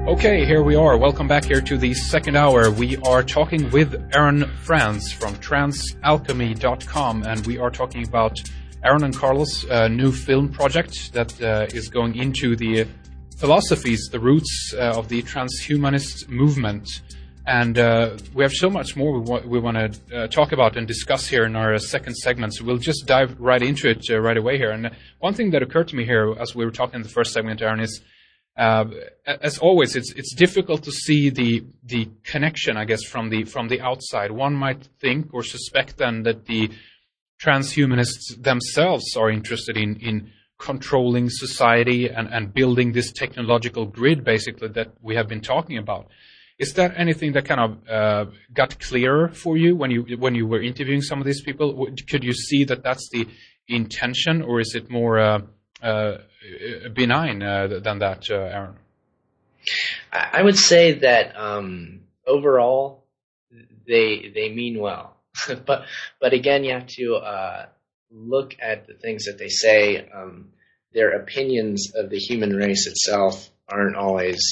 Okay, here we are. Welcome back here to the second hour. We are talking with Aaron Franz from transalchemy.com, and we are talking about Aaron and Carlos' new film project that is going into the philosophies, the roots of the transhumanist movement. And we have so much more we want to talk about and discuss here in our second segment, so we'll just dive right into it right away here. And one thing that occurred to me here as we were talking in the first segment, Aaron, is as always, it's difficult to see the connection, I guess, from the outside. One might think or suspect then that the transhumanists themselves are interested in controlling society and building this technological grid, basically, that we have been talking about. Is that anything that kind of got clearer for you when you were interviewing some of these people? Could you see that that's the intention, or is it more benign than that, Aaron? I would say that overall they mean well, but again, you have to look at the things that they say. Their opinions of the human race itself aren't always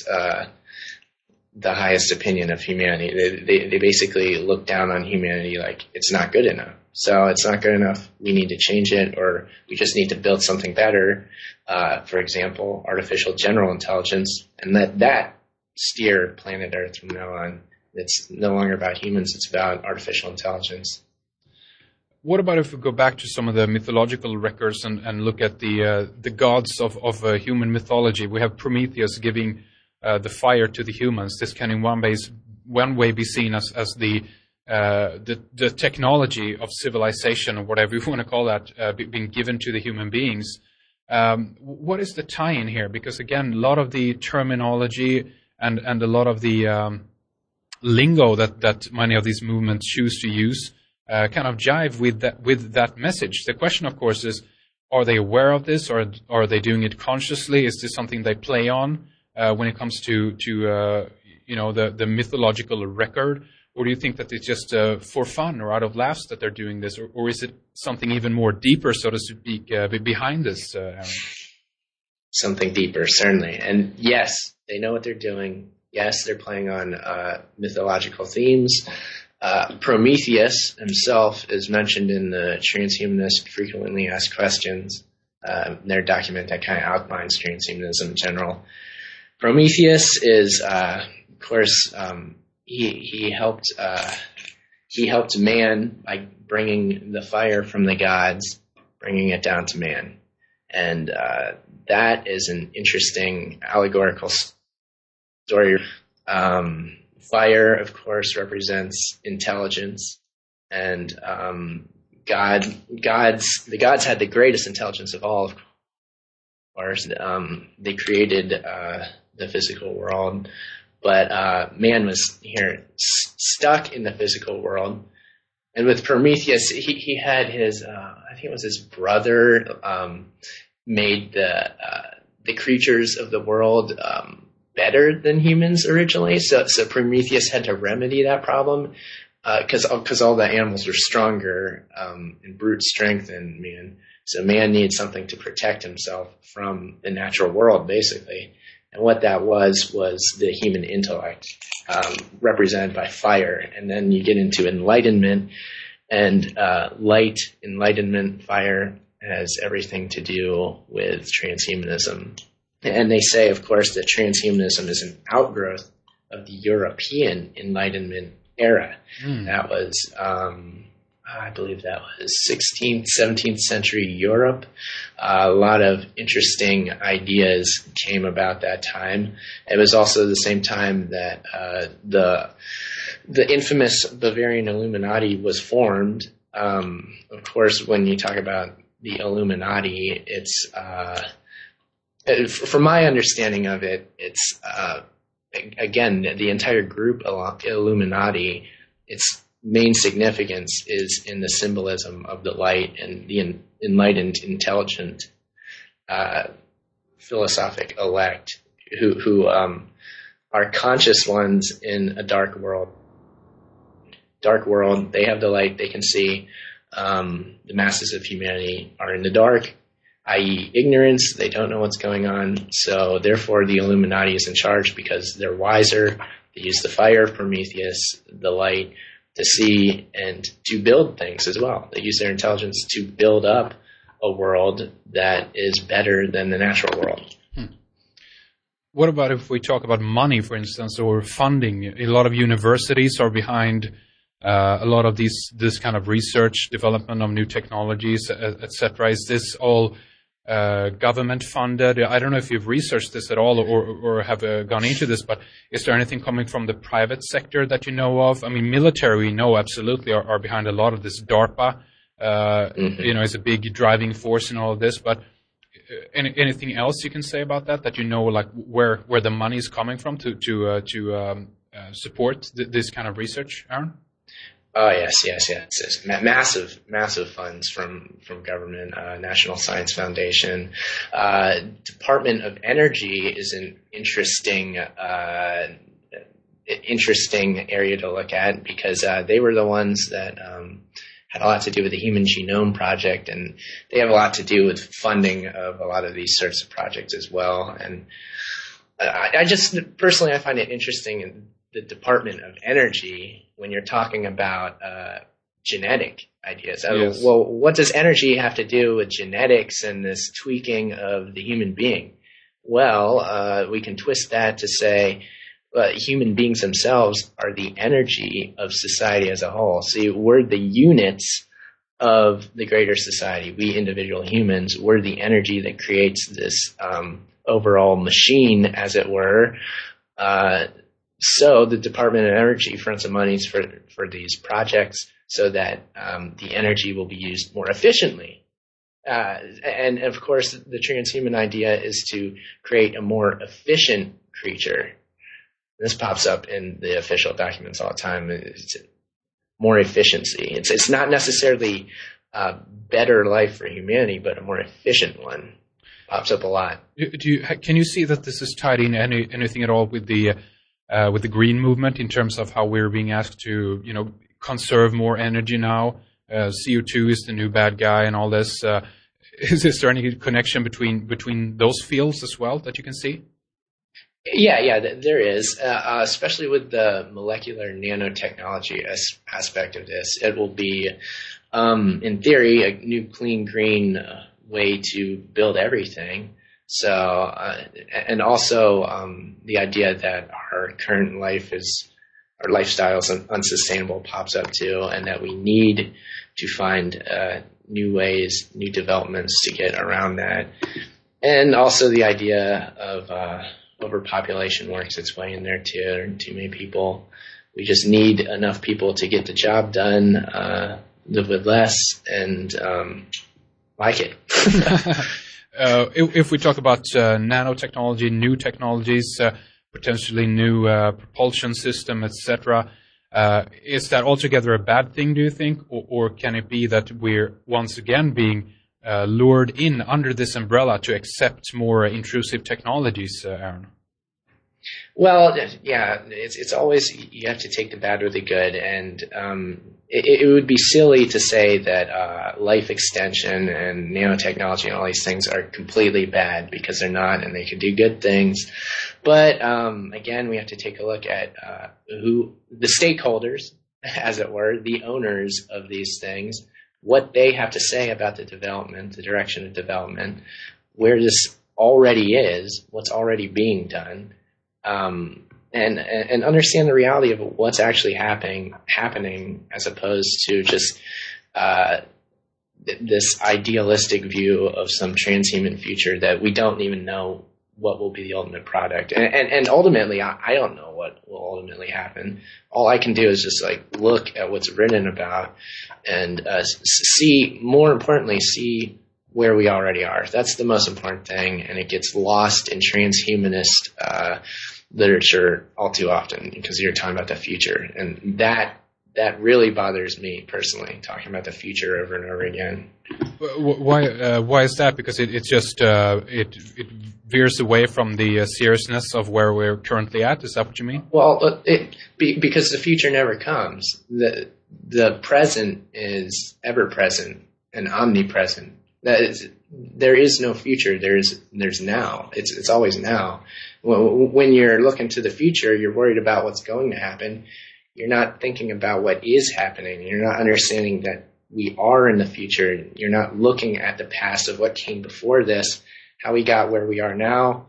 the highest opinion of humanity. They basically look down on humanity like it's not good enough. So it's not good enough. We need to change it, or we just need to build something better. For example, artificial general intelligence, and let that steer planet Earth from now on. It's no longer about humans. It's about artificial intelligence. What about if we go back to some of the mythological records and look at the gods of human mythology? We have Prometheus giving the fire to the humans. This can in one way be seen as the technology of civilization, or whatever you want to call that, being given to the human beings. What is the tie-in here? Because again, a lot of the terminology and a lot of the lingo that many of these movements choose to use kind of jive with that message. The question, of course, is: are they aware of this, or are they doing it consciously? Is this something they play on when it comes to the mythological record? Or do you think that it's just for fun or out of laughs that they're doing this? Or is it something even more deeper, so to speak, behind this, Aaron? Something deeper, certainly. And yes, they know what they're doing. Yes, they're playing on mythological themes. Prometheus himself is mentioned in the Transhumanist Frequently Asked Questions, their document that kind of outlines transhumanism in general. Prometheus is, of course, he helped man by bringing the fire from the gods, bringing it down to man, and that is an interesting allegorical story. Fire, of course, represents intelligence, and the gods had the greatest intelligence of all. Of course, they created the physical world. But man was here stuck in the physical world. And with Prometheus, he had his, I think it was his brother, made the creatures of the world better than humans originally. So Prometheus had to remedy that problem because all the animals were stronger in brute strength than man. So man needs something to protect himself from the natural world, basically. And what that was the human intellect, represented by fire. And then you get into enlightenment, and light, enlightenment, fire has everything to do with transhumanism. And they say, of course, that transhumanism is an outgrowth of the European Enlightenment era. That was, I believe that was 16th, 17th century Europe. A lot of interesting ideas came about that time. It was also the same time that the infamous Bavarian Illuminati was formed. Of course, when you talk about the Illuminati, it's from my understanding of it, it's again, the entire group Illuminati, its main significance is in the symbolism of the light and the enlightened, intelligent, philosophic elect who are conscious ones in a dark world. Dark world, they have the light, they can see. The masses of humanity are in the dark. i.e. ignorance. They don't know what's going on. So therefore the Illuminati is in charge because they're wiser. They use the fire of Prometheus, the light, to see and to build things as well. They use their intelligence to build up a world that is better than the natural world. What about if we talk about money, for instance, or funding? A lot of universities are behind a lot of this kind of research, development of new technologies, etc. Is this all government funded? I don't know if you've researched this at all or have gone into this, but is there anything coming from the private sector that you know of? I mean, military, we know absolutely are behind a lot of this. DARPA, is a big driving force in all of this, but anything else you can say about that you know, like where the money is coming from to support this kind of research, Aaron? Oh, yes. Massive funds from government, National Science Foundation. Department of Energy is an interesting area to look at because they were the ones that had a lot to do with the Human Genome Project, and they have a lot to do with funding of a lot of these sorts of projects as well. And I just personally, I find it interesting in the Department of Energy when you're talking about genetic ideas. Yes. Well, what does energy have to do with genetics and this tweaking of the human being? Well, we can twist that to say human beings themselves are the energy of society as a whole. See, we're the units of the greater society. We individual humans, we're the energy that creates this overall machine, as it were. So the Department of Energy fronts some monies for these projects so that the energy will be used more efficiently. And of course, the transhuman idea is to create a more efficient creature. This pops up in the official documents all the time. It's more efficiency. It's not necessarily a better life for humanity, but a more efficient one. Pops up a lot. Can you see that this is tied in anything at all with the green movement in terms of how we're being asked to, conserve more energy now? CO2 is the new bad guy and all this. Is there any connection between those fields as well that you can see? Yeah, there is, especially with the molecular nanotechnology aspect of this. It will be, in theory, a new clean green way to build everything. So, and also the idea that our current our lifestyle is unsustainable pops up too, and that we need to find new ways, new developments to get around that. And also the idea of overpopulation works its way in there too. Too many people. We just need enough people to get the job done, live with less, and like it. If we talk about nanotechnology, new technologies, potentially new propulsion system, etc., is that altogether a bad thing, do you think? Or can it be that we're once again being lured in under this umbrella to accept more intrusive technologies, Aaron? Well, yeah, it's always, you have to take the bad with the good, and it would be silly to say that life extension and nanotechnology and all these things are completely bad, because they're not, and they can do good things. But again, we have to take a look at who the stakeholders, as it were, the owners of these things, what they have to say about the development, the direction of development, where this already is, what's already being done. And understand the reality of what's actually happening, as opposed to just this idealistic view of some transhuman future that we don't even know what will be the ultimate product. And ultimately, I don't know what will ultimately happen. All I can do is just look at what's written about and more importantly, see where we already are. That's the most important thing, and it gets lost in transhumanist literature all too often, because you're talking about the future, and that really bothers me personally, talking about the future over and over again. Why is that? Because it just it veers away from the seriousness of where we're currently at. Is that what you mean? Well, because the future never comes. The present is ever present and omnipresent. That is, there is no future. There's now. It's always now. When you're looking to the future, you're worried about what's going to happen. You're not thinking about what is happening. You're not understanding that we are in the future. You're not looking at the past of what came before this, how we got where we are now,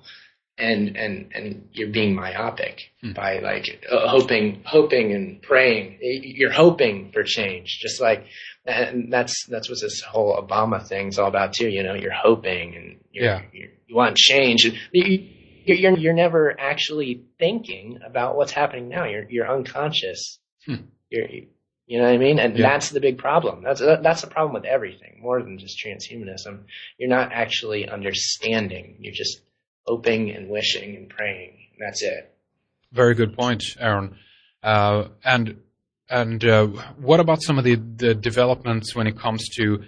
and you're being myopic by like hoping and praying. You're hoping for change, just like, and that's what this whole Obama thing's all about too. You're hoping and you want change. You're never actually thinking about what's happening now. You're unconscious. You know what I mean? And that's the big problem. That's the problem with everything, more than just transhumanism. You're not actually understanding. You're just hoping and wishing and praying. And that's it. Very good point, Aaron. And what about some of the developments when it comes to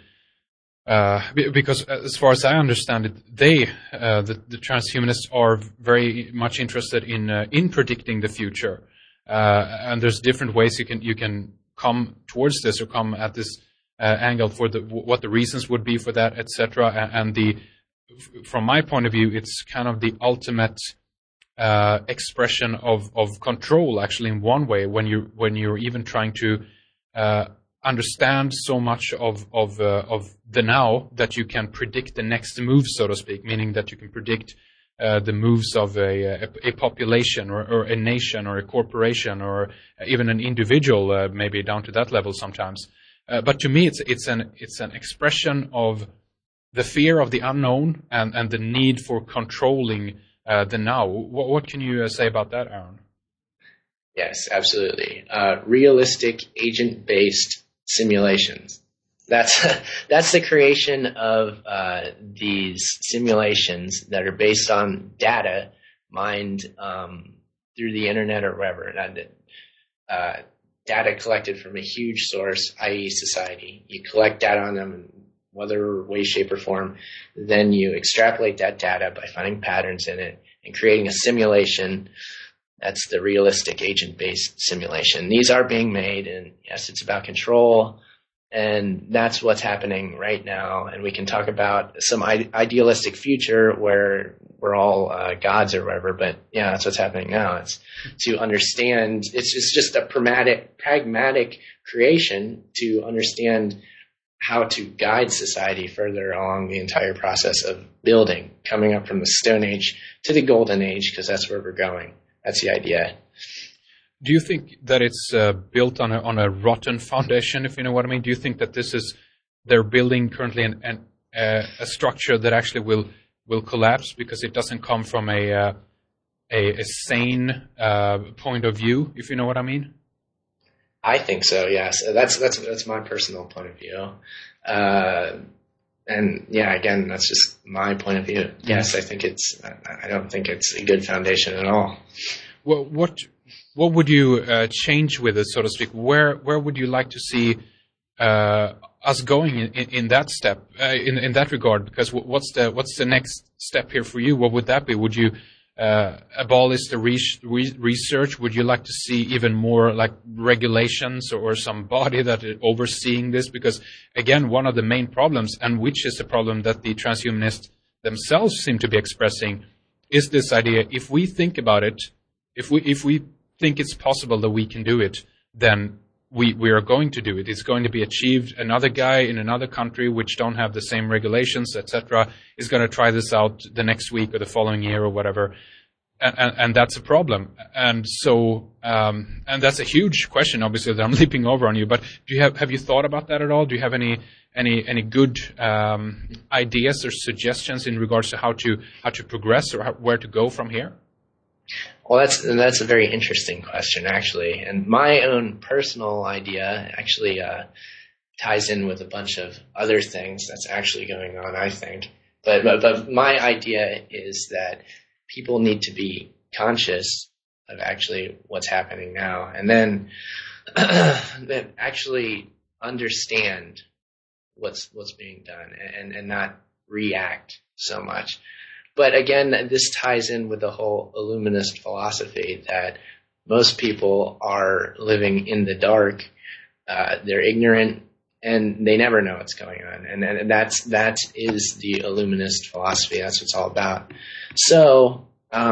because as far as I understand it, the transhumanists are very much interested in predicting the future, and there's different ways you can come towards this or come at this angle for what the reasons would be for that, etc. And from my point of view, it's kind of the ultimate expression of control, actually, in one way, when you're even trying to understand so much of the now that you can predict the next move, so to speak, meaning that you can predict the moves of a population or a nation or a corporation or even an individual, maybe down to that level sometimes. But to me, it's an expression of the fear of the unknown and the need for controlling the now. What can you say about that, Aaron? Yes, absolutely. Realistic agent-based simulations. That's the creation of these simulations that are based on data mined through the internet or wherever. Data collected from a huge source, i.e. society. You collect data on them in whatever way, shape, or form. Then you extrapolate that data by finding patterns in it and creating a simulation. That's the realistic agent-based simulation. These are being made, and yes, it's about control, and that's what's happening right now. And we can talk about some idealistic future where we're all gods or whatever, but yeah, that's what's happening now. It's to understand, it's just a pragmatic creation to understand how to guide society further along the entire process of building, coming up from the Stone Age to the Golden Age, because that's where we're going. That's the idea. Do you think that it's built on a rotten foundation, if you know what I mean? Do you think that they're building currently a structure that actually will collapse because it doesn't come from a sane point of view, if you know what I mean? I think so. Yes, that's my personal point of view. And yeah, again, that's just my point of view. Yes, I don't think it's a good foundation at all. Well, what would you change with it, so to speak? Where would you like to see us going in that step, in that regard? Because what's the next step here for you? What would that be? Would you abolish the research? Would you like to see even more like regulations or some body that is overseeing this? Because again, one of the main problems, and which is a problem that the transhumanists themselves seem to be expressing, is this idea: if we think about it, if we think it's possible that we can do it, then we are going to do it. It's going to be achieved. Another guy in another country which don't have the same regulations, etc., is going to try this out the next week or the following year or whatever. And that's a problem. And so, and that's a huge question, obviously, that I'm leaping over on you. But have you thought about that at all? Do you have any good ideas or suggestions in regards to how to progress or where to go from here? Well, that's a very interesting question, actually. And my own personal idea actually ties in with a bunch of other things that's actually going on, I think. But my idea is that people need to be conscious of actually what's happening now, and then actually understand what's being done and not react so much. But again, this ties in with the whole Illuminist philosophy that most people are living in the dark. They're ignorant. and they never know what's going on. And that is the Illuminist philosophy. That's what it's all about. So,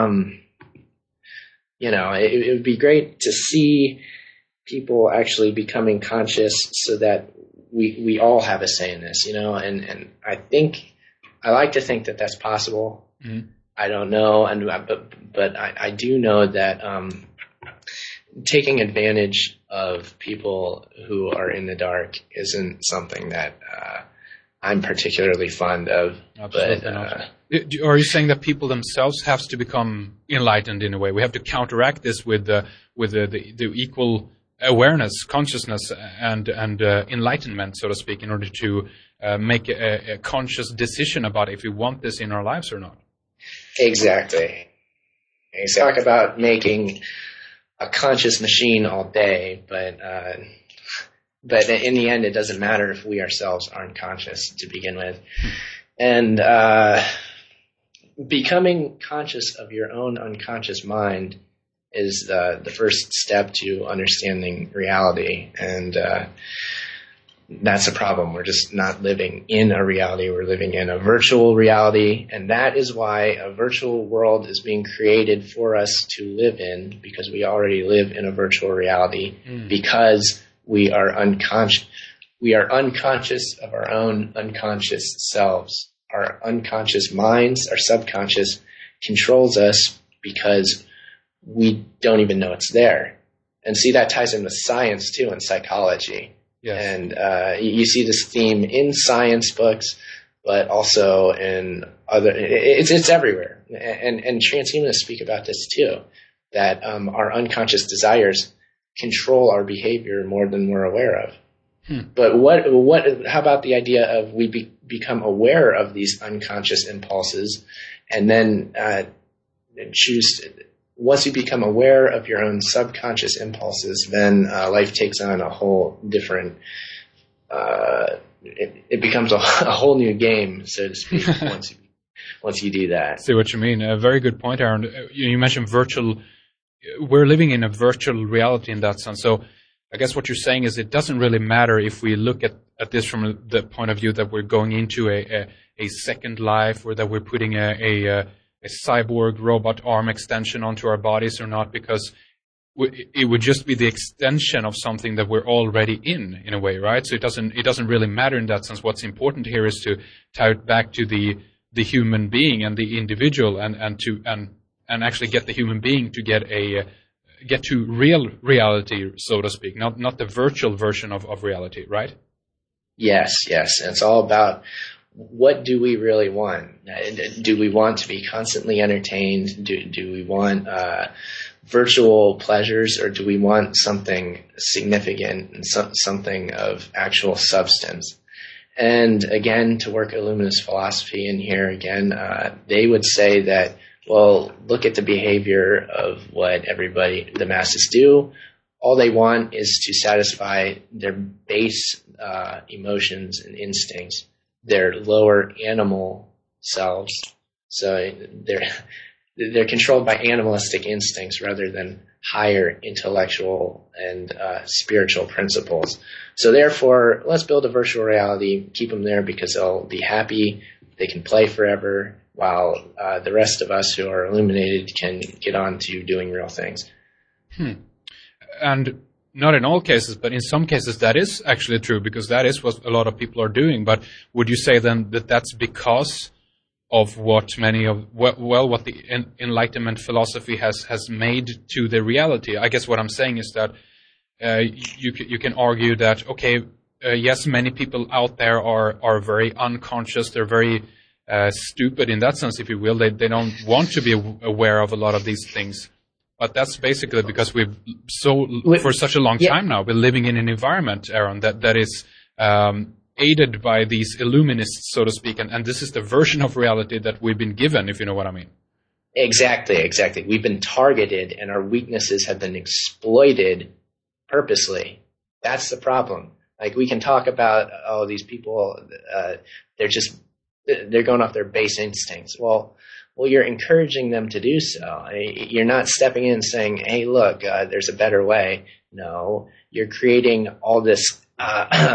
it would be great to see people actually becoming conscious so that we all have a say in this, and I like to think that that's possible. Mm-hmm. I don't know, but I do know that taking advantage of people who are in the dark isn't something that I'm particularly fond of. Absolutely not. Are you saying that people themselves have to become enlightened in a way? We have to counteract this with the equal awareness, consciousness, and enlightenment, so to speak, in order to make a conscious decision about if we want this in our lives or not. Exactly. You talk about making a conscious machine all day, but in the end, it doesn't matter if we ourselves aren't conscious to begin with. And becoming conscious of your own unconscious mind is the first step to understanding reality. And that's a problem. We're just not living in a reality. We're living in a virtual reality. And that is why a virtual world is being created for us to live in, because we already live in a virtual reality, because we are unconscious. We are unconscious of our own unconscious selves. Our unconscious minds, our subconscious, controls us because we don't even know it's there. And see, that ties in with science too, and psychology. Yes. And you see this theme in science books, but also in other. It's everywhere. And transhumanists speak about this too, that our unconscious desires control our behavior more than we're aware of. But how about the idea of we become aware of these unconscious impulses, and then choose. Once you become aware of your own subconscious impulses, then life takes on a whole different. It becomes a whole new game, so to speak. once you do that. See what you mean. A very good point, Aaron. You mentioned virtual. We're living in a virtual reality in that sense. So I guess what you're saying is it doesn't really matter if we look at this from the point of view that we're going into a second life, or that we're putting a cyborg robot arm extension onto our bodies or not, because it would just be the extension of something that we're already in a way, right? So it doesn't really matter in that sense. What's important here is to tie it back to the human being and the individual, and actually get the human being to get to real reality, so to speak, not the virtual version of reality, right? Yes. And it's all about, what do we really want? Do we want to be constantly entertained? Do we want virtual pleasures, or do we want something significant and something of actual substance? And again, to work Illuminist philosophy in here again, they would say that, well, look at the behavior of what the masses do. All they want is to satisfy their base emotions and instincts, their lower animal selves. So they're controlled by animalistic instincts rather than higher intellectual and spiritual principles. So therefore, let's build a virtual reality, keep them there because they'll be happy, they can play forever, while the rest of us who are illuminated can get on to doing real things. And not in all cases, but in some cases that is actually true, because that is what a lot of people are doing. But would you say then that that's because of what the Enlightenment philosophy has made to the reality? I guess what I'm saying is that you can argue that, yes, many people out there are very unconscious, they're very stupid in that sense, if you will. They don't want to be aware of a lot of these things. But that's basically because for such a long time now, we're living in an environment, Aaron, that is aided by these illuminists, so to speak, and this is the version of reality that we've been given, if you know what I mean. Exactly. We've been targeted, and our weaknesses have been exploited purposely. That's the problem. Like, we can talk about, these people, they're going off their base instincts. Well, you're encouraging them to do so. You're not stepping in and saying, hey, look, there's a better way. No, you're creating all this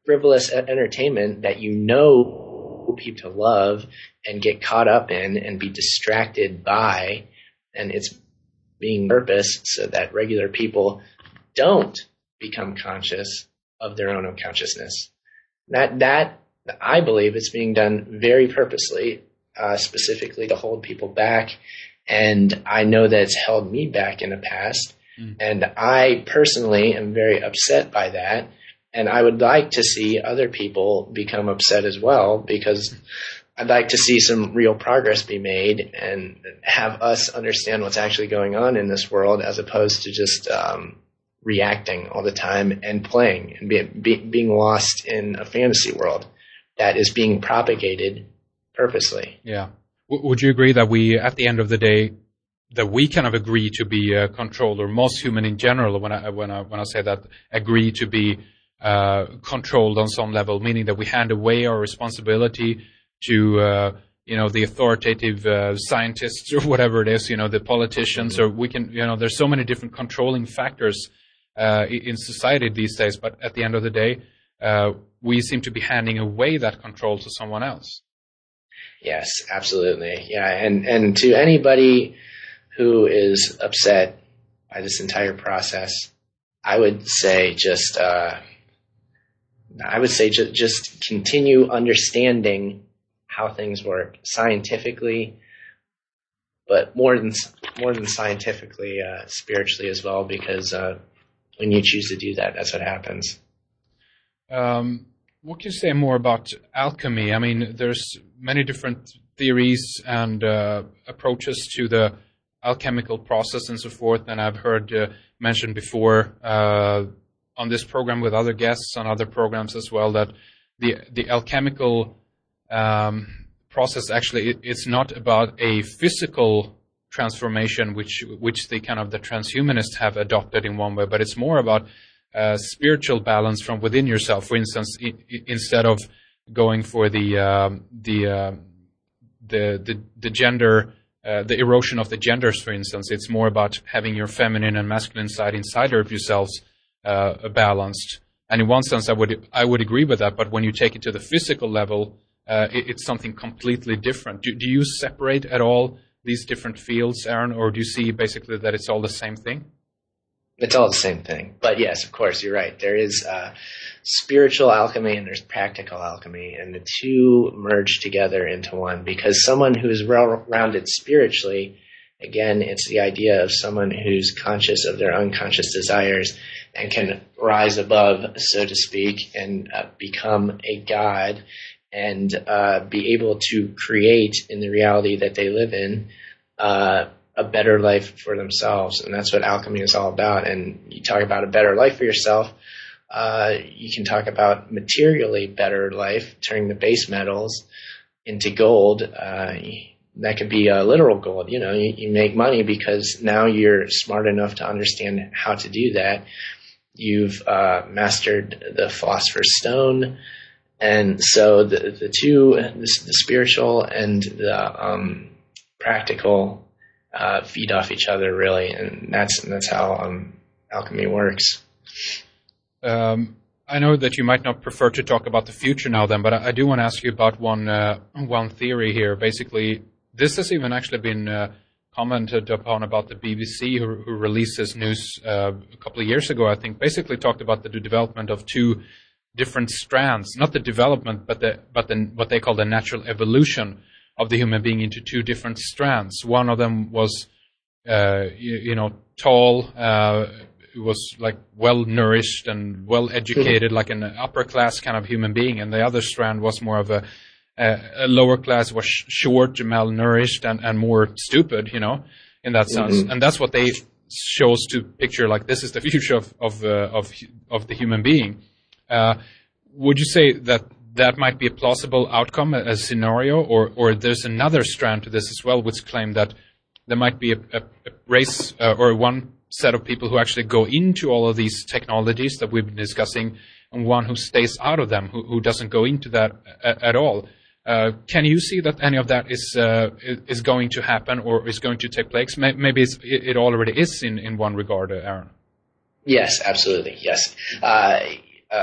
frivolous entertainment that people love and get caught up in and be distracted by, and it's being purposed so that regular people don't become conscious of their own unconsciousness. That I believe it's being done very purposely, specifically to hold people back, and I know that it's held me back in the past, and I personally am very upset by that, and I would like to see other people become upset as well, because I'd like to see some real progress be made and have us understand what's actually going on in this world, as opposed to just reacting all the time and playing and being lost in a fantasy world that is being propagated purposely. Yeah. Would you agree that we, at the end of the day, that we kind of agree to be controlled, or most human in general, when I say that, agree to be controlled on some level, meaning that we hand away our responsibility to the authoritative scientists or whatever it is, the politicians, or we can, there's so many different controlling factors in society these days, but at the end of the day, we seem to be handing away that control to someone else. Yes, absolutely. Yeah, and to anybody who is upset by this entire process, I would say just continue understanding how things work scientifically, but more than scientifically, spiritually as well, because when you choose to do that, that's what happens. What can you say more about alchemy? I mean, there's many different theories and approaches to the alchemical process and so forth, and I've heard mentioned before on this program with other guests on other programs as well, that the alchemical process actually, it's not about a physical transformation, which the transhumanists have adopted in one way, but it's more about spiritual balance from within yourself. For instance, instead of going for the gender, the erosion of the genders, for instance, it's more about having your feminine and masculine side inside of yourselves balanced. And in one sense, I would agree with that. But when you take it to the physical level, it's something completely different. Do you separate at all these different fields, Aaron, or do you see basically that it's all the same thing? It's all the same thing. But yes, of course, you're right. There is spiritual alchemy and there's practical alchemy, and the two merge together into one, because someone who is well-rounded spiritually, again, it's the idea of someone who's conscious of their unconscious desires and can rise above, so to speak, and become a god and be able to create in the reality that they live in a better life for themselves. And that's what alchemy is all about. And you talk about a better life for yourself, you can talk about materially better life, turning the base metals into gold. That could be literal gold. You make money because now you're smart enough to understand how to do that. You've mastered the philosopher's stone. And so the two, the spiritual and the practical, feed off each other, really, and that's how alchemy works. I know that you might not prefer to talk about the future now, then, but I do want to ask you about one theory here. Basically, this has even actually been commented upon about the BBC, who released this news a couple of years ago, I think. Basically, talked about the development of two different strands, not the development, but what they call the natural evolution of the human being into two different strands. One of them was, tall, was like well nourished and well educated, like an upper class kind of human being, and the other strand was more of a lower class, was short, malnourished, and more stupid, in that sense. And that's what they chose to picture, like this is the future of the human being. Would you say that might be a plausible outcome, a scenario, or there's another strand to this as well, which claim that there might be a race or one set of people who actually go into all of these technologies that we've been discussing, and one who stays out of them, who doesn't go into that at all? Can you see that any of that is going to happen or is going to take place? Maybe it already is in one regard, Aaron. Yes, absolutely. Yes.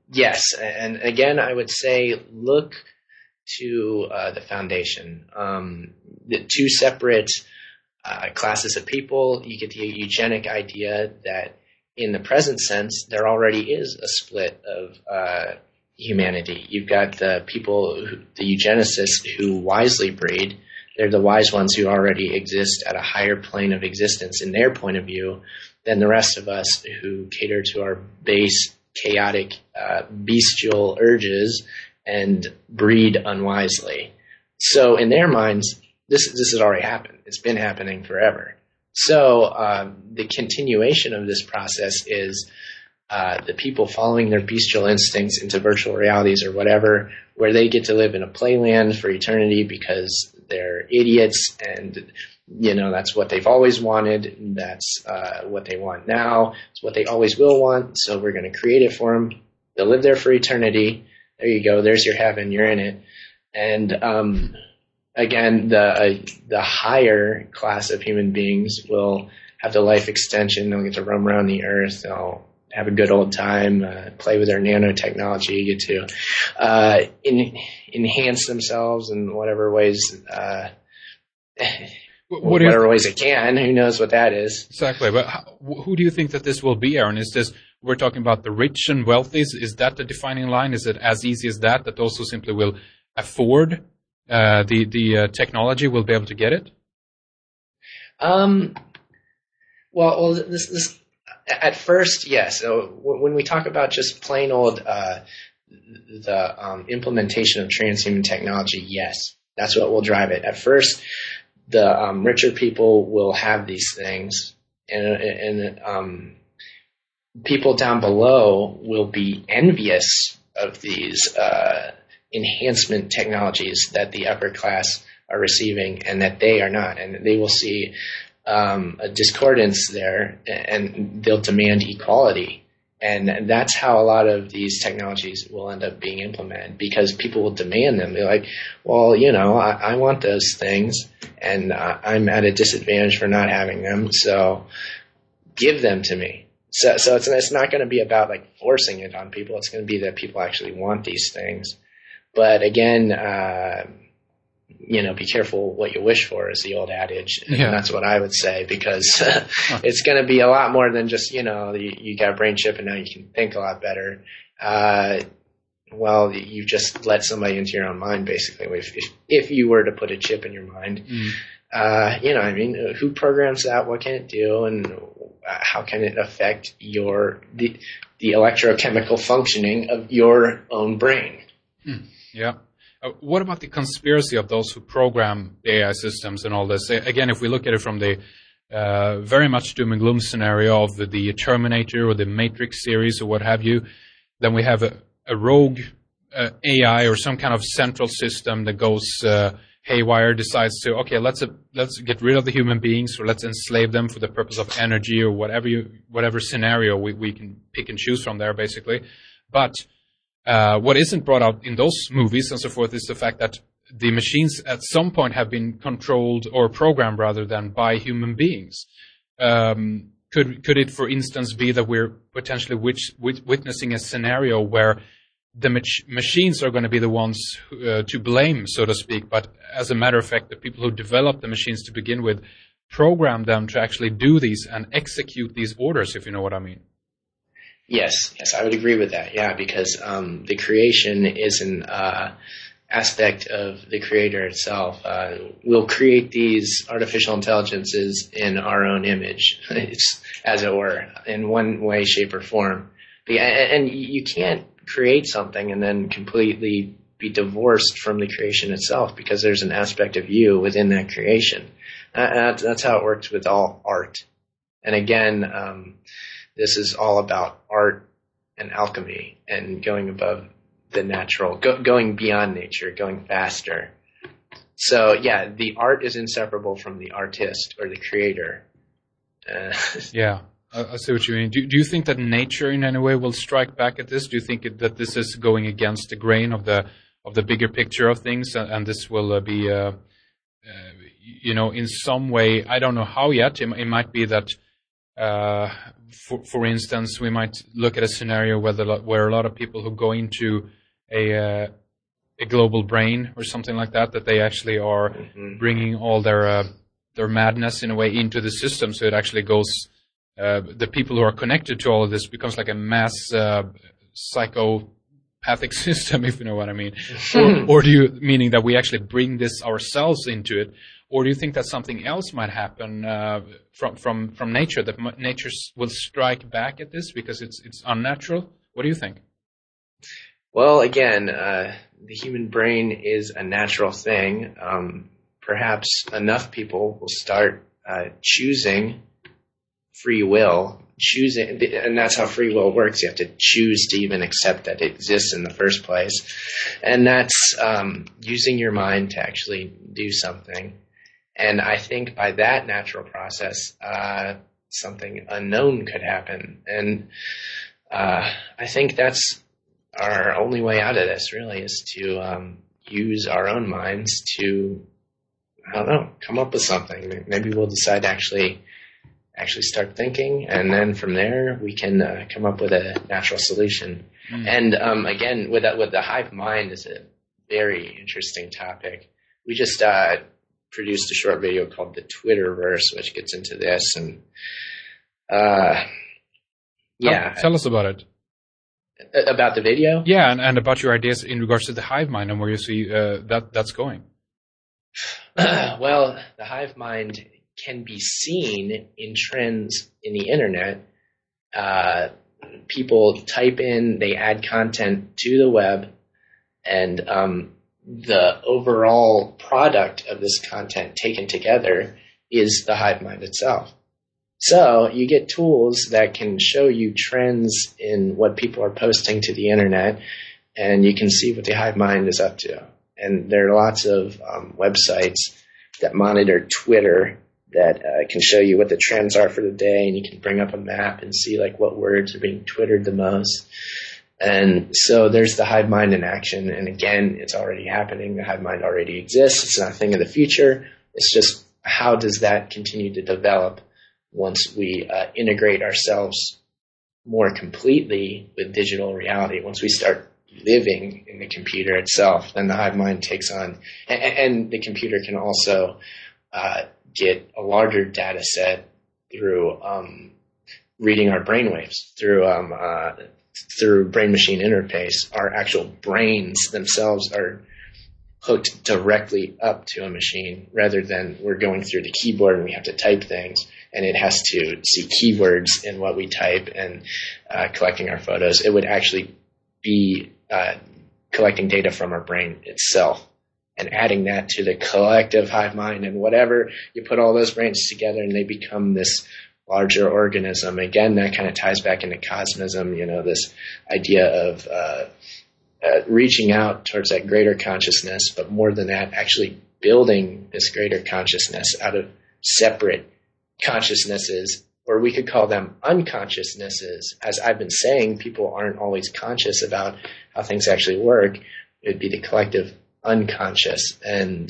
Yes, and again, I would say look to the Foundation. The two separate classes of people. You get the eugenic idea that in the present sense, there already is a split of humanity. You've got the people, the eugenicists who wisely breed. They're the wise ones who already exist at a higher plane of existence in their point of view than the rest of us who cater to our base, chaotic, bestial urges and breed unwisely. So in their minds, this has already happened. It's been happening forever. So the continuation of this process is the people following their bestial instincts into virtual realities or whatever, where they get to live in a playland for eternity because they're idiots and, that's what they've always wanted. That's what they want now. It's what they always will want. So we're going to create it for them. They'll live there for eternity. There you go. There's your heaven. You're in it. And again, the higher class of human beings will have the life extension. They'll get to roam around the earth. They'll have a good old time, play with their nanotechnology, get to enhance themselves in whatever ways, whatever ways they can. Who knows what that is? Exactly. But who do you think that this will be, Aaron? Is this, we're talking about the rich and wealthy? Is that the defining line? Is it as easy as that also simply will afford the technology, will be able to get it? Well, this at first, yes. So when we talk about just plain old the implementation of transhuman technology, yes, that's what will drive it. At first, the richer people will have these things, and people down below will be envious of these enhancement technologies that the upper class are receiving and that they are not, and they will see a discordance there, and they'll demand equality. And that's how a lot of these technologies will end up being implemented, because people will demand them. They're like, well, I want those things, and I'm at a disadvantage for not having them, so give them to me. So it's not going to be about like forcing it on people. It's going to be that people actually want these things. But again, be careful what you wish for, is the old adage. And that's what I would say, because it's going to be a lot more than just, you got a brain chip and now you can think a lot better. Well, you just let somebody into your own mind, basically. If you were to put a chip in your mind, who programs that? What can it do? And how can it affect the electrochemical functioning of your own brain? Yeah. What about the conspiracy of those who program the AI systems and all this? Again, if we look at it from the very much doom and gloom scenario of the Terminator or the Matrix series or what have you, then we have a rogue AI or some kind of central system that goes haywire, decides to, okay, let's get rid of the human beings, or let's enslave them for the purpose of energy, or whatever scenario we can pick and choose from there, basically. But what isn't brought out in those movies and so forth is the fact that the machines at some point have been controlled or programmed rather than by human beings. Could it, for instance, be that we're potentially witnessing a scenario where the machines are going to be the ones to blame, so to speak, but as a matter of fact, the people who developed the machines to begin with programmed them to actually do these and execute these orders, if you know what I mean? Yes, I would agree with that. Yeah, because the creation is an aspect of the creator itself. We'll create these artificial intelligences in our own image, as it were, in one way, shape, or form. And you can't create something and then completely be divorced from the creation itself, because there's an aspect of you within that creation. That's how it works with all art. And again, this is all about art and alchemy and going above the natural, going beyond nature, going faster. So, yeah, the art is inseparable from the artist or the creator. Yeah, I see what you mean. Do you think that nature in any way will strike back at this? Do you think that this is going against the grain of the bigger picture of things, and this will be, in some way, I don't know how yet, it might be that for instance, we might look at a scenario where a lot of people who go into a global brain or something like that they actually are bringing all their madness in a way into the system, so it actually goes. The people who are connected to all of this becomes like a mass psychopathic system, if you know what I mean. Or do you meaning that we actually bring this ourselves into it? Or do you think that something else might happen from nature, that nature will strike back at this because it's unnatural? What do you think? Well, again, the human brain is a natural thing. Perhaps enough people will start choosing free will, and that's how free will works. You have to choose to even accept that it exists in the first place. And that's using your mind to actually do something. And I think by that natural process, something unknown could happen. And I think that's our only way out of this, really, is to use our own minds to, I don't know, come up with something. Maybe we'll decide to actually start thinking, and then from there we can come up with a natural solution. And again, with the hive mind is a very interesting topic. We just produced a short video called the Twitterverse, which gets into this, and tell us about it. About the video? Yeah, and about your ideas in regards to the hive mind and where you see that's going. Well, the hive mind can be seen in trends in the internet. People type in, they add content to the web, and the overall product of this content taken together is the hive mind itself. So you get tools that can show you trends in what people are posting to the internet, and you can see what the hive mind is up to. And there are lots of websites that monitor Twitter that can show you what the trends are for the day, and you can bring up a map and see like what words are being twittered the most. And so there's the hive mind in action. And again, it's already happening. The hive mind already exists. It's not a thing of the future. It's just how does that continue to develop once we integrate ourselves more completely with digital reality. Once we start living in the computer itself, then the hive mind takes on, and the computer can also get a larger data set through reading our brainwaves, through brain-machine interface. Our actual brains themselves are hooked directly up to a machine, rather than we're going through the keyboard and we have to type things, and it has to see keywords in what we type and collecting our photos. It would actually be collecting data from our brain itself and adding that to the collective hive mind, and whatever, you put all those brains together and they become this larger organism. Again, that kind of ties back into cosmism, this idea of reaching out towards that greater consciousness, but more than that, actually building this greater consciousness out of separate consciousnesses, or we could call them unconsciousnesses. As I've been saying, people aren't always conscious about how things actually work. It would be the collective unconscious, and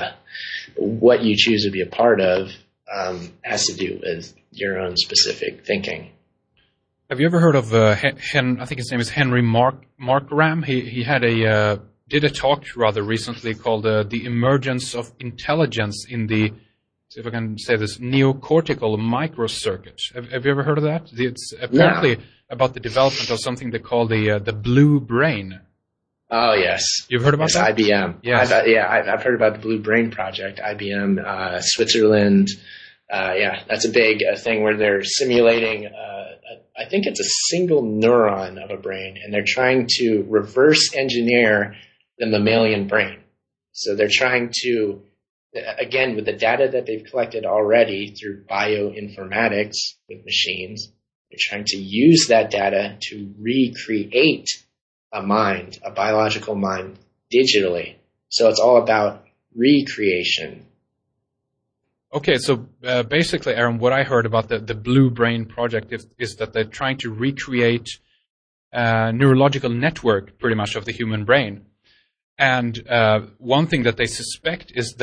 what you choose to be a part of has to do with your own specific thinking. Have you ever heard of I think his name is Henry Markram? He had did a talk rather recently called "The Emergence of Intelligence in the," see if I can say this, neocortical microcircuit. Have you ever heard of that? It's apparently about the development of something they call the blue brain. Oh, yes. You've heard about that? IBM. Yes. I've heard about the Blue Brain Project, IBM, Switzerland. That's a big thing where they're simulating, I think it's a single neuron of a brain, and they're trying to reverse engineer the mammalian brain. So they're trying to, again, with the data that they've collected already through bioinformatics with machines, they're trying to use that data to recreate a mind, a biological mind, digitally. So it's all about recreation. Okay, so basically, Aaron, what I heard about the Blue Brain Project is that they're trying to recreate a neurological network, pretty much, of the human brain. And one thing that they suspect is that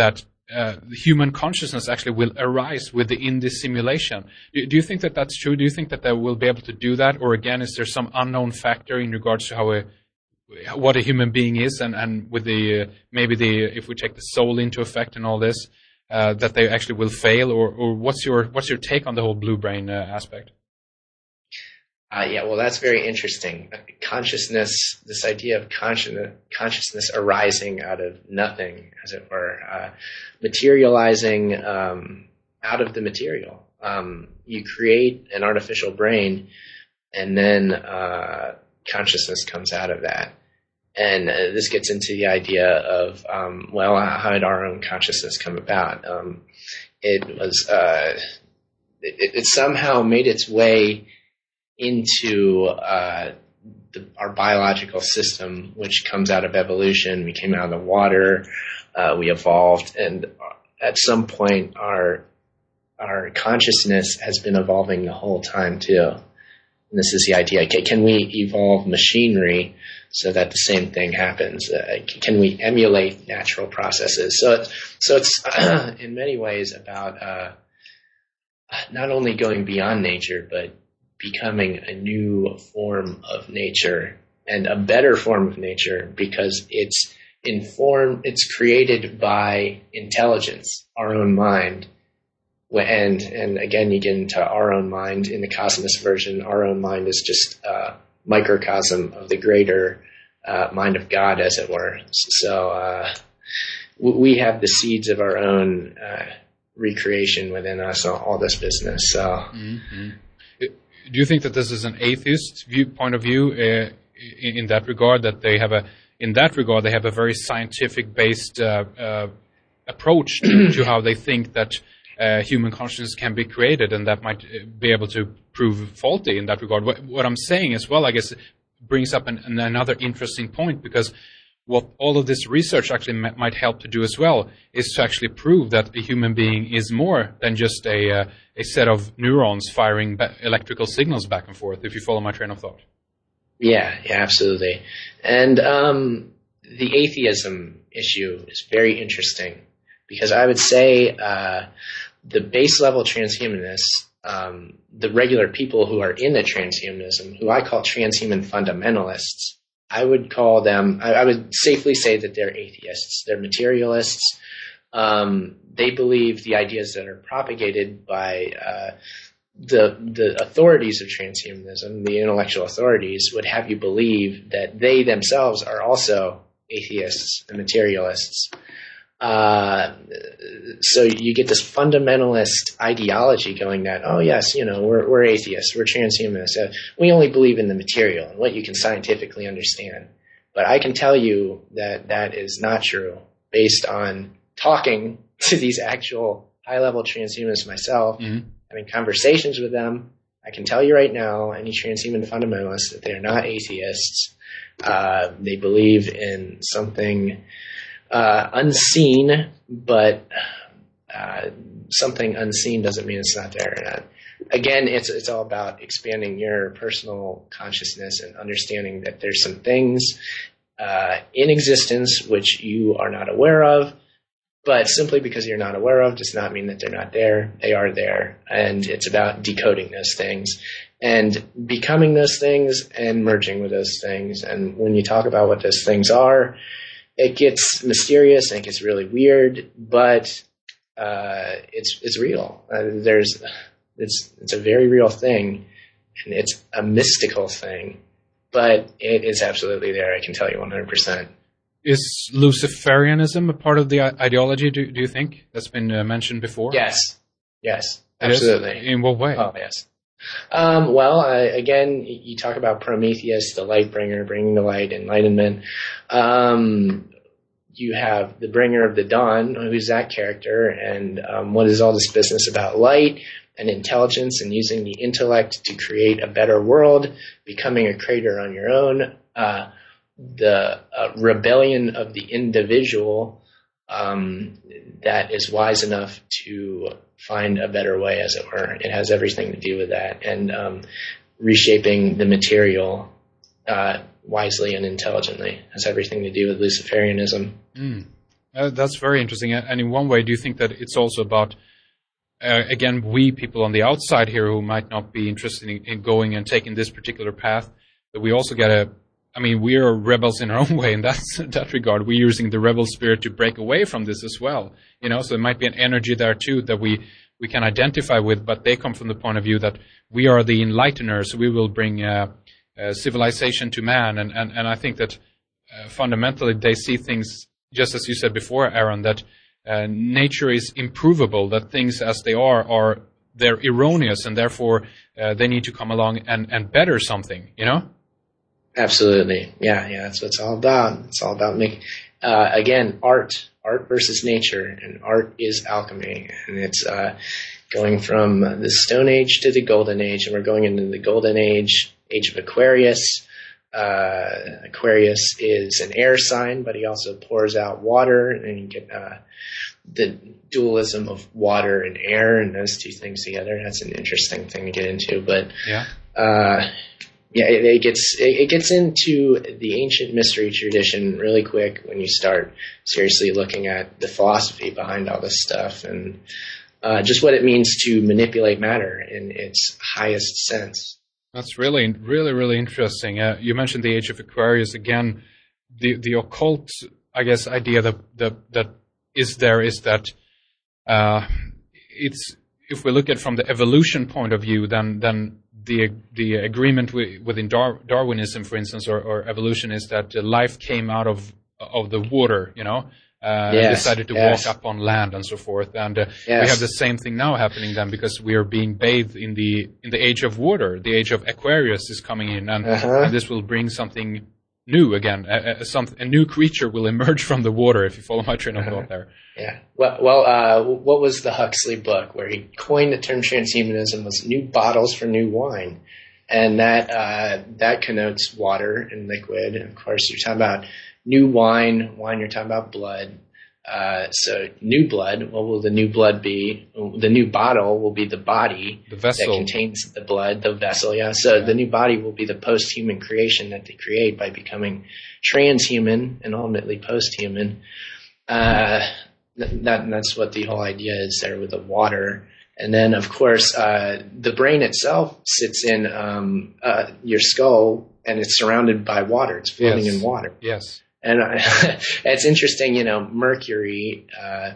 the human consciousness actually will arise within this simulation. Do you think that that's true? Do you think that they will be able to do that? Or again, is there some unknown factor in regards to what a human being is, and with if we take the soul into effect and all this, that they actually will fail? Or what's your take on the whole blue brain aspect? Yeah, well, that's very interesting. Consciousness, this idea of consciousness arising out of nothing, as it were, materializing out of the material. You create an artificial brain, and then consciousness comes out of that. And this gets into the idea of, how did our own consciousness come about? It somehow made its way into our biological system, which comes out of evolution. We came out of the water, we evolved, and at some point our consciousness has been evolving the whole time too. And this is the idea: can we evolve machinery so that the same thing happens? Can we emulate natural processes? So it's in many ways about not only going beyond nature, but becoming a new form of nature, and a better form of nature, because it's created by intelligence, our own mind. And again, you get into our own mind. In the Cosmos version, our own mind is just a microcosm of the greater mind of God, as it were. So we have the seeds of our own recreation within us, all this business. So. Mm-hmm. Do you think that this is an atheist point of view in that regard? That they have a very scientific-based approach to how they think that human consciousness can be created, and that might be able to prove faulty in that regard. What I'm saying as well, I guess, brings up another interesting point, because what all of this research actually might help to do as well is to actually prove that a human being is more than just a set of neurons firing electrical signals back and forth, if you follow my train of thought. Yeah, absolutely. And the atheism issue is very interesting, because I would say the base level transhumanists, the regular people who are into transhumanism, who I call transhuman fundamentalists, I would safely say that they're atheists. They're materialists. They believe the ideas that are propagated by the authorities of transhumanism, the intellectual authorities, would have you believe that they themselves are also atheists and materialists. So you get this fundamentalist ideology going that, oh yes, we're atheists, we're transhumanists, we only believe in the material and what you can scientifically understand. But I can tell you that that is not true, based on talking to these actual high-level transhumanists myself, having conversations with them. I can tell you right now, any transhuman fundamentalists, that they're not atheists. They believe in something unseen, but something unseen doesn't mean it's not there. Again, it's all about expanding your personal consciousness and understanding that there's some things in existence which you are not aware of, but simply because you're not aware of does not mean that they're not there. They are there, and it's about decoding those things and becoming those things and merging with those things. And when you talk about what those things are, it gets mysterious and it gets really weird, but it's real. It's a very real thing, and it's a mystical thing, but it is absolutely there. I can tell you 100%. Is Luciferianism a part of the ideology, do you think? That's been mentioned before? Yes, absolutely. In what way? Oh, yes. Again, you talk about Prometheus, the light bringer, bringing the light, enlightenment. You have the bringer of the dawn. Who's that character? And what is all this business about light and intelligence and using the intellect to create a better world, becoming a creator on your own? The rebellion of the individual that is wise enough to find a better way, as it were. It has everything to do with that. And reshaping the material wisely and intelligently has everything to do with Luciferianism. That's very interesting. And in one way, do you think that it's also about, again, we people on the outside here who might not be interested in going and taking this particular path, that we also get we are rebels in our own way in that regard. We're using the rebel spirit to break away from this as well. So there might be an energy there too that we can identify with, but they come from the point of view that we are the enlighteners. We will bring civilization to man. And I think that fundamentally they see things, just as you said before, Aaron, that nature is improvable, that things as they are they're erroneous, and therefore they need to come along and better something, Absolutely. Yeah, that's what it's all about. It's all about making, again, art versus nature, and art is alchemy, and it's going from the Stone Age to the Golden Age, and we're going into the Golden Age of Aquarius. Aquarius is an air sign, but he also pours out water, and you get the dualism of water and air, and those two things together. That's an interesting thing to get into, but it gets into the ancient mystery tradition really quick when you start seriously looking at the philosophy behind all this stuff, and just what it means to manipulate matter in its highest sense. That's really, really, really interesting. You mentioned the Age of Aquarius again. The occult, I guess, idea that is there is that it's, if we look at it from the evolution point of view, then the agreement within Darwinism, for instance, or evolution, is that life came out of the water, decided to walk up on land and so forth. And we have the same thing now happening then, because we are being bathed in the age of water. The age of Aquarius is coming in, and this will bring something new again. A new creature will emerge from the water, if you follow my train of thought there. Yeah. Well, what was the Huxley book where he coined the term transhumanism was new bottles for new wine, and that connotes water and liquid. And of course, you're talking about new wine. You're talking about blood. So new blood. What will the new blood be? The new bottle will be the body, the vessel that contains the blood, the vessel. Yeah. So the new body will be the post-human creation that they create by becoming transhuman and ultimately post-human. That's what the whole idea is there with the water. And then, of course, the brain itself sits in your skull, and it's surrounded by water. It's floating in water. Yes. And it's interesting, Mercury,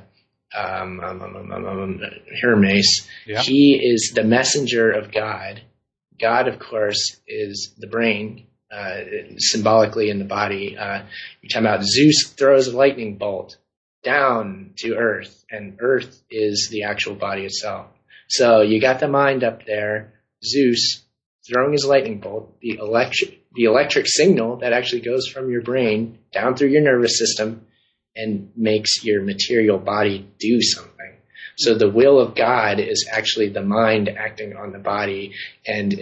Hermes, he is the messenger of God. God, of course, is the brain, symbolically in the body. You're talking about Zeus throws a lightning bolt down to Earth, and Earth is the actual body itself. So you got the mind up there, Zeus throwing his lightning bolt, the electric signal that actually goes from your brain down through your nervous system and makes your material body do something. So the will of God is actually the mind acting on the body, and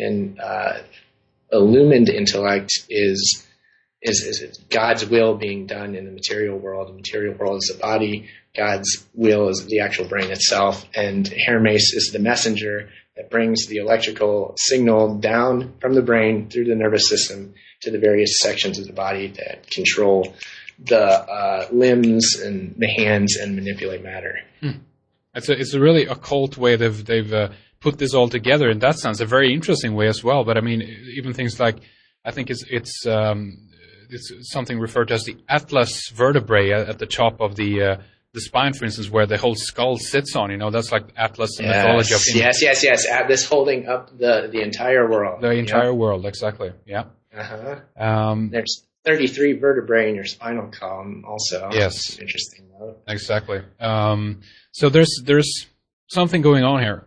illumined intellect is God's will being done in the material world. The material world is the body. God's will is the actual brain itself. And Hermes is the messenger that brings the electrical signal down from the brain through the nervous system to the various sections of the body that control the limbs and the hands and manipulate matter. It's a really occult way they've put this all together. In that sense, a very interesting way as well. But I mean, even things like, I think it's something referred to as the atlas vertebrae at the top of the spine, for instance, where the whole skull sits on. That's like Atlas mythology. Yes. Atlas holding up the entire world. The entire world, exactly. Yeah. There's 33 vertebrae in your spinal column, also. Yes. Interesting note. Exactly. So there's something going on here,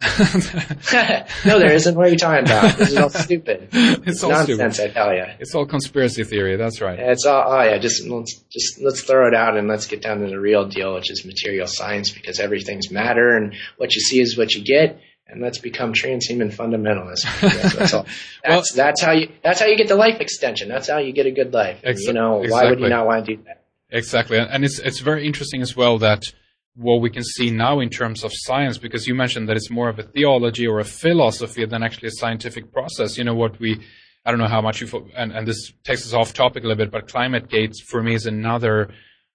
No, there isn't. What are you talking about? This is all stupid. It's all nonsense, stupid. I tell you. It's all conspiracy theory. That's right. It's all. Let's throw it out and let's get down to the real deal, which is material science, because everything's matter, and what you see is what you get. And let's become transhuman fundamentalists. That's all. That's how you get the life extension. That's how you get a good life. And, why would you not want to do that? Exactly, and it's very interesting as well that what we can see now in terms of science, because you mentioned that it's more of a theology or a philosophy than actually a scientific process. I don't know how much and this takes us off topic a little bit, but ClimateGate for me is another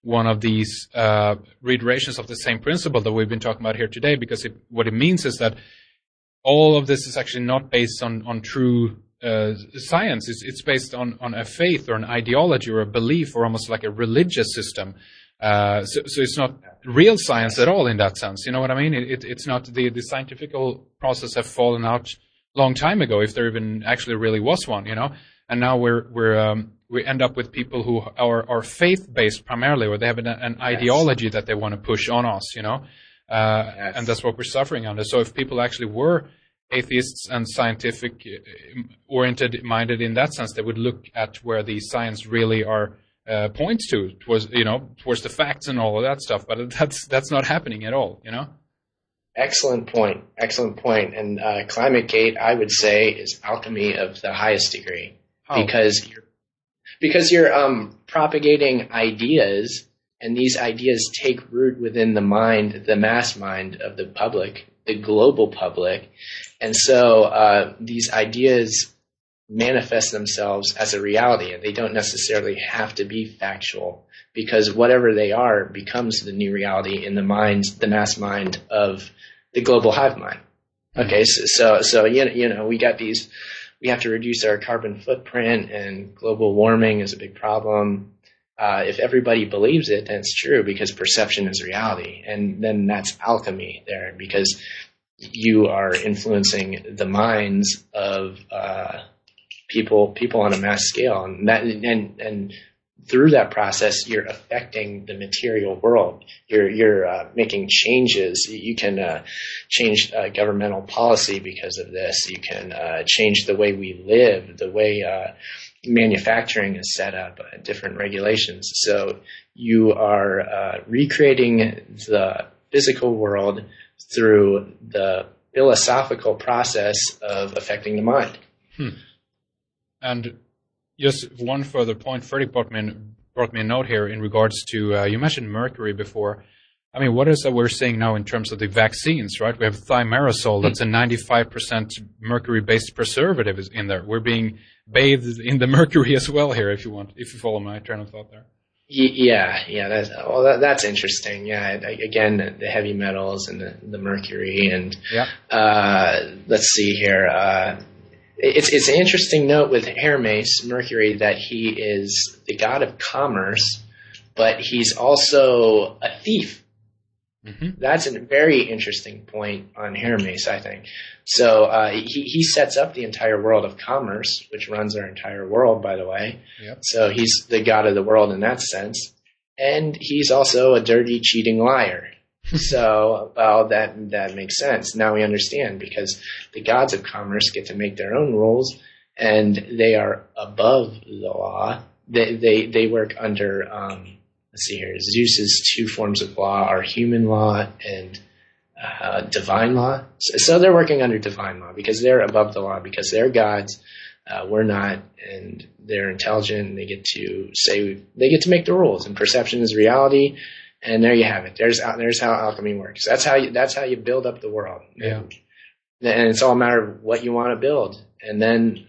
one of these reiterations of the same principle that we've been talking about here today, because what it means is that all of this is actually not based on true science. It's based on a faith or an ideology or a belief or almost like a religious system. So it's not real science at all in that sense. You know what I mean? It's not the scientific process have fallen out long time ago, if there even actually really was one, you know. And now we end up with people who are faith-based primarily, or they have an ideology that they want to push on us, you know. And that's what we're suffering under. So if people actually were atheists and scientific oriented minded in that sense, they would look at where the science really points towards the facts and all of that stuff. But that's not happening at all, you know. Excellent point. And ClimateGate, I would say, is alchemy of the highest degree. Oh. Because you're propagating ideas, and these ideas take root within the mind, the mass mind of the public, the global public. And so these ideas manifest themselves as a reality, and they don't necessarily have to be factual, because whatever they are becomes the new reality in the mass mind of the global hive mind. Okay, so you know, we have to reduce our carbon footprint, and global warming is a big problem. If everybody believes it, then it's true, because perception is reality. And then that's alchemy there, because you are influencing the minds of people on a mass scale. And through that process, you're affecting the material world. You're making changes. You can change governmental policy because of this. You can change the way we live, the way manufacturing is set up, different regulations. So you are recreating the physical world through the philosophical process of affecting the mind. And just one further point, Freddie brought me a note here in regards to, you mentioned mercury before. I mean, what is that we're seeing now in terms of the vaccines, right? We have thimerosal, that's a 95% mercury-based preservative is in there. We're being bathed in the mercury as well here, if you follow my train of thought there. Yeah, that's interesting. Yeah, again, the heavy metals and the mercury, and let's see here. It's an interesting note with Hermes, Mercury, that he is the god of commerce, but he's also a thief. Mm-hmm. That's a very interesting point on Hermes, I think. So he sets up the entire world of commerce, which runs our entire world, by the way. Yep. So he's the god of the world in that sense. And he's also a dirty, cheating liar. So, well, that makes sense. Now we understand, because the gods of commerce get to make their own rules, and they are above the law. They work under, let's see here, Zeus's two forms of law are human law and divine law. So they're working under divine law, because they're above the law, because they're gods. We're not, and they're intelligent. And they get to make the rules, and perception is reality. And there you have it. There's how alchemy works. That's how you build up the world. Yeah. And it's all a matter of what you want to build, and then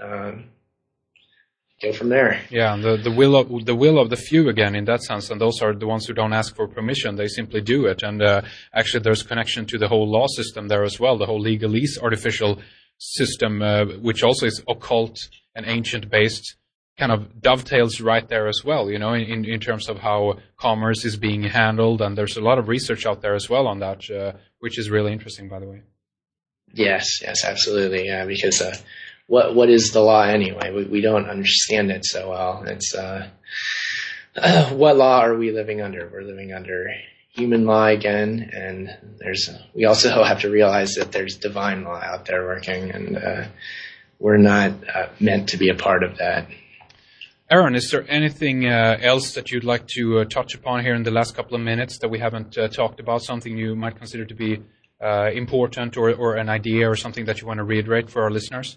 go from there. Yeah, the will of the few again in that sense, and those are the ones who don't ask for permission; they simply do it. And actually, there's connection to the whole law system there as well. The whole legalese artificial system, which also is occult and ancient based, kind of dovetails right there as well, you know, in terms of how commerce is being handled. And there's a lot of research out there as well on that, which is really interesting, by the way. Yes, absolutely. Yeah, because what is the law anyway? We don't understand it so well. It's what law are we living under? We're living under human law again, and we also have to realize that there's divine law out there working, and we're not meant to be a part of that. Aaron, is there anything else that you'd like to touch upon here in the last couple of minutes that we haven't talked about, something you might consider to be important, or an idea or something that you want to reiterate for our listeners?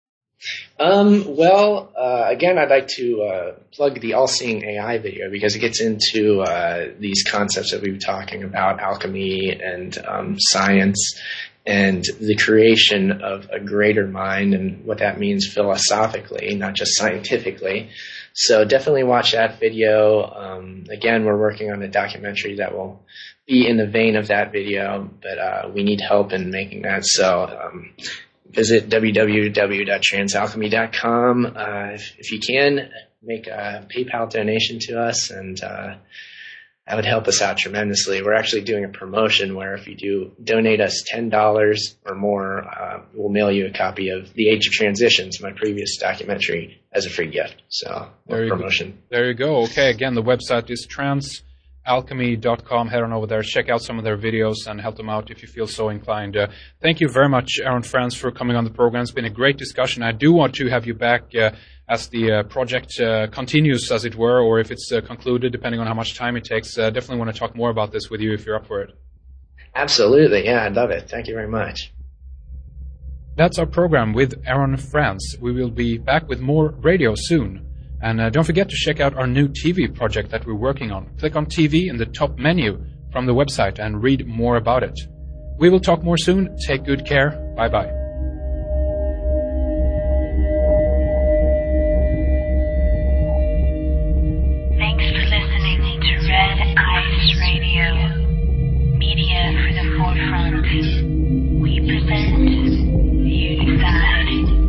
Again, I'd like to plug the All-Seeing AI video, because it gets into these concepts that we've been talking about, alchemy and science, and the creation of a greater mind, and what that means philosophically, not just scientifically. So definitely watch that video. Again, we're working on a documentary that will be in the vein of that video, but we need help in making that. So visit www.transalchemy.com. If you can, make a PayPal donation to us, and that would help us out tremendously. We're actually doing a promotion where if you do donate us $10 or more, we'll mail you a copy of The Age of Transitions, my previous documentary, as a free gift. So, promotion. There you go. Okay, again, the website is transalchemy.com. Head on over there, check out some of their videos, and help them out if you feel so inclined. Thank you very much, Aaron Franz, for coming on the program. It's been a great discussion. I do want to have you back as the project continues, as it were, or if it's concluded, depending on how much time it takes. Definitely want to talk more about this with you if you're up for it. Absolutely. Yeah, I'd love it. Thank you very much. That's our program with Aaron Franz. We will be back with more radio soon. And don't forget to check out our new TV project that we're working on. Click on TV in the top menu from the website and read more about it. We will talk more soon. Take good care. Bye-bye. Red Ice Radio, media for the forefront. We present, you decide.